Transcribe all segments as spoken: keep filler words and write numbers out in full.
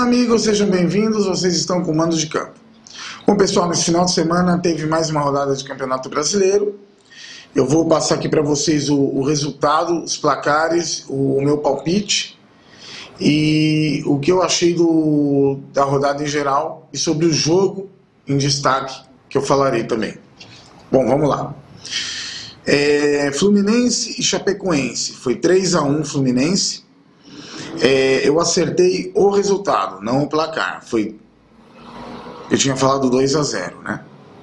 amigos, sejam bem-vindos, vocês estão com o Mando de Campo. Bom, pessoal, nesse final de semana teve mais uma rodada de Campeonato Brasileiro. Eu vou passar aqui para vocês o, o resultado, os placares, o, o meu palpite e o que eu achei do, da rodada em geral e sobre o jogo em destaque, que eu falarei também. Bom, vamos lá. É, Fluminense e Chapecoense, foi três a um Fluminense. É, eu acertei o resultado, não o placar. Foi, eu tinha falado dois a zero, né?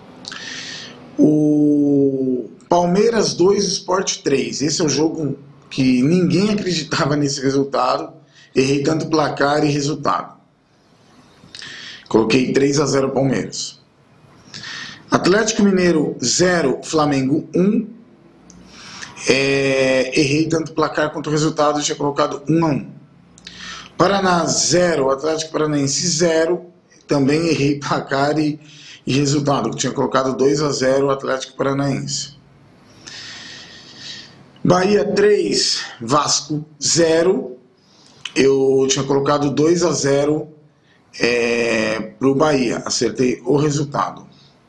O Palmeiras dois, Sport três. Esse é o jogo que ninguém acreditava nesse resultado. Errei tanto placar e resultado. Coloquei três a zero Palmeiras. Atlético Mineiro zero, Flamengo um. É, errei tanto placar quanto o resultado. Eu tinha colocado um a um. Paraná zero, Atlético Paranaense zero, também errei placar e, e resultado, que tinha colocado dois a zero Atlético Paranaense. Bahia três, Vasco zero, eu tinha colocado dois a zero é, para o Bahia, acertei o resultado.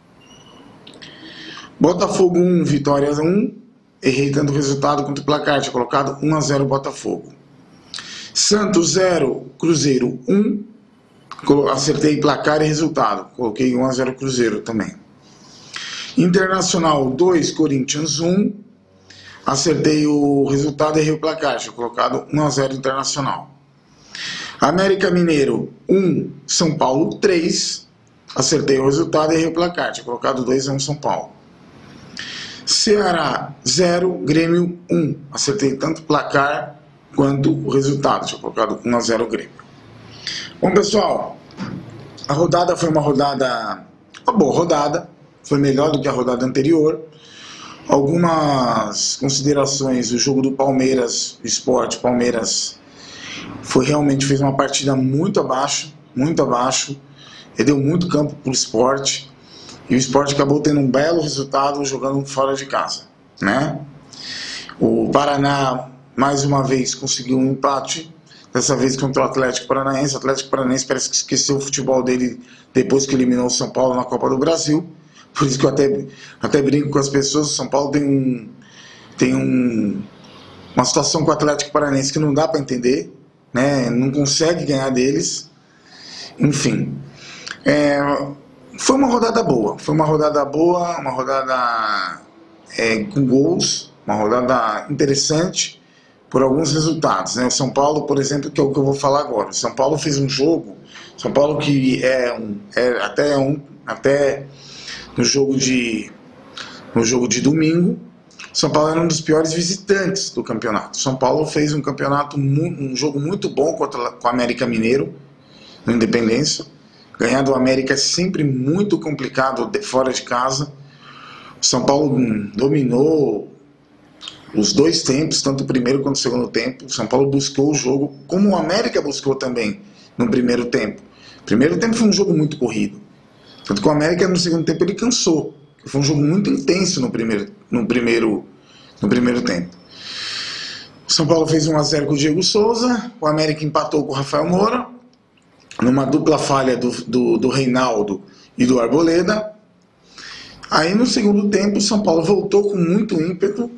Botafogo um, Vitória um, errei tanto o resultado quanto o placar, tinha colocado um a zero Botafogo. Santos zero, Cruzeiro um, acertei placar e resultado, coloquei um a zero Cruzeiro também. Internacional dois, Corinthians um, acertei o resultado e errei o placar, tinha colocado um a zero Internacional. América Mineiro um, São Paulo três, acertei o resultado e errei o placar, tinha colocado dois a um São Paulo. Ceará zero, Grêmio um, acertei tanto placar quanto o resultado, tinha colocado um a zero Grêmio. Bom, pessoal, a rodada foi uma rodada, uma boa rodada, foi melhor do que a rodada anterior. Algumas considerações, o jogo do Palmeiras, Sport, Palmeiras, foi realmente, fez uma partida muito abaixo, muito abaixo, ele deu muito campo para o Sport, e o Sport acabou tendo um belo resultado jogando fora de casa, né? O Paraná, mais uma vez, conseguiu um empate, dessa vez contra o Atlético Paranaense. O Atlético Paranaense parece que esqueceu o futebol dele depois que eliminou o São Paulo na Copa do Brasil. Por isso que eu até, até brinco com as pessoas. O São Paulo tem, um, tem um, uma situação com o Atlético Paranaense que não dá para entender, né? Não consegue ganhar deles. Enfim, é, foi uma rodada boa. Foi uma rodada boa, uma rodada é, com gols, uma rodada interessante por alguns resultados, né? O São Paulo, por exemplo, que é o que eu vou falar agora. O São Paulo fez um jogo, São Paulo que é, um, é até um, até no jogo de no jogo de domingo, São Paulo era um dos piores visitantes do campeonato. São Paulo fez um campeonato, um jogo muito bom contra com o América Mineiro no Independência. Ganhar do América é sempre muito complicado fora de casa. O São Paulo dominou os dois tempos, tanto o primeiro quanto o segundo tempo. O São Paulo buscou o jogo, como o América buscou também no primeiro tempo. O primeiro tempo foi um jogo muito corrido. Tanto que o América no segundo tempo ele cansou. Foi um jogo muito intenso no primeiro, no primeiro, no primeiro tempo. O São Paulo fez um a zero com o Diego Souza. O América empatou com o Rafael Moura, numa dupla falha do, do, do Reinaldo e do Arboleda. Aí no segundo tempo o São Paulo voltou com muito ímpeto.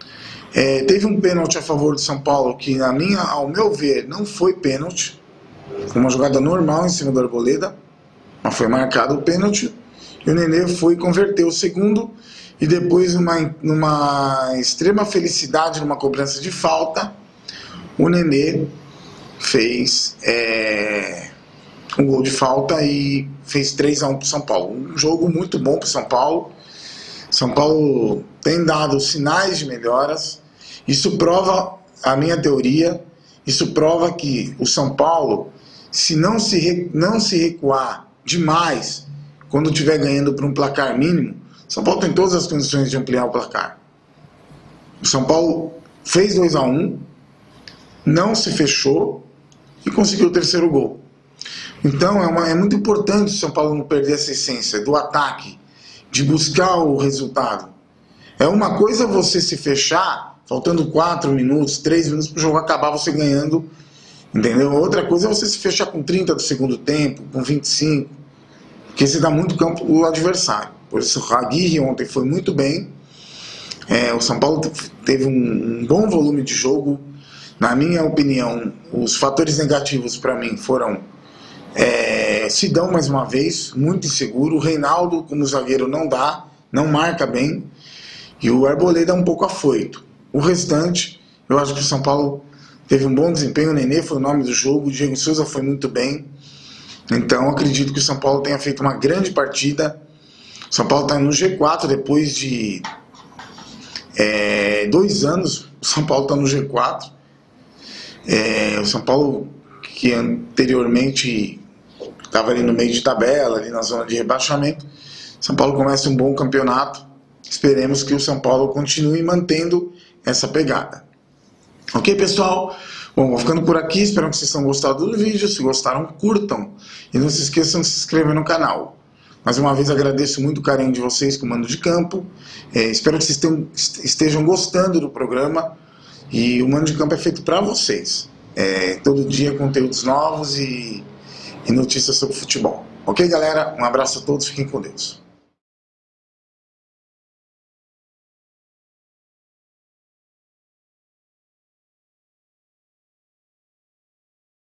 É, teve um pênalti a favor do São Paulo que, na minha, ao meu ver, não foi pênalti. Foi uma jogada normal em cima do Arboleda, mas foi marcado o pênalti. E o Nenê foi converter o segundo. E depois, numa, numa extrema felicidade, numa cobrança de falta, o Nenê fez é, um gol de falta e fez três a um para o São Paulo. Um jogo muito bom para o São Paulo. São Paulo tem dado sinais de melhoras. Isso prova a minha teoria. Isso prova que o São Paulo, se não se, não se recuar demais quando estiver ganhando por um placar mínimo, São Paulo tem todas as condições de ampliar o placar. O São Paulo fez dois a um, não se fechou e conseguiu o terceiro gol. Então é, uma, é muito importante o São Paulo não perder essa essência do ataque, de buscar o resultado. É uma coisa você se fechar, faltando quatro minutos, três minutos para o jogo acabar, você ganhando Entendeu? Outra coisa é você se fechar com trinta do segundo tempo, com vinte e cinco, porque você dá muito campo ao adversário. Por isso o Aguirre ontem foi muito bem. É, o São Paulo teve um, um bom volume de jogo. Na minha opinião, os fatores negativos para mim foram é, Sidão mais uma vez, muito inseguro. O Reinaldo como zagueiro não dá, não marca bem. E o Arboleda um pouco afoito. O restante, eu acho que o São Paulo teve um bom desempenho. O Nenê foi o nome do jogo, o Diego Souza foi muito bem. Então acredito que o São Paulo tenha feito uma grande partida. O São Paulo está no G quatro depois de é, dois anos. O São Paulo está no G quatro. É, o São Paulo, que anteriormente estava ali no meio de tabela, ali na zona de rebaixamento. São Paulo começa um bom campeonato. Esperemos que o São Paulo continue mantendo essa pegada. Ok, pessoal? Bom, vou ficando por aqui. Espero que vocês tenham gostado do vídeo. Se gostaram, curtam. E não se esqueçam de se inscrever no canal. Mais uma vez agradeço muito o carinho de vocês com o mando de campo. É, espero que vocês tenham, estejam gostando do programa. E o mando de campo é feito para vocês. É, todo dia conteúdos novos e, e notícias sobre futebol. Ok, galera? Um abraço a todos. Fiquem com Deus.